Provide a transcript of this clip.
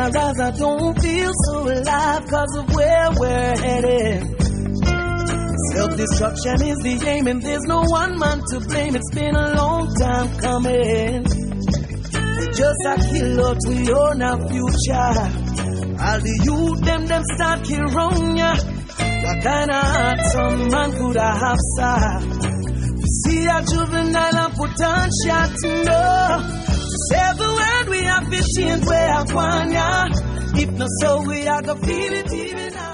I rise, I don't feel so alive because of where we're headed. Self-destruction is the aim, and there's no one man to blame. It's been a long time coming. We just a kill out, we own our future. All the youth, them start kill wrong, yeah. What kind of heart some man could have, sir? To see a juvenile and put on shot to know. To say the word, we have to change where I want, yeah. If not so, we are gonna feel it even now.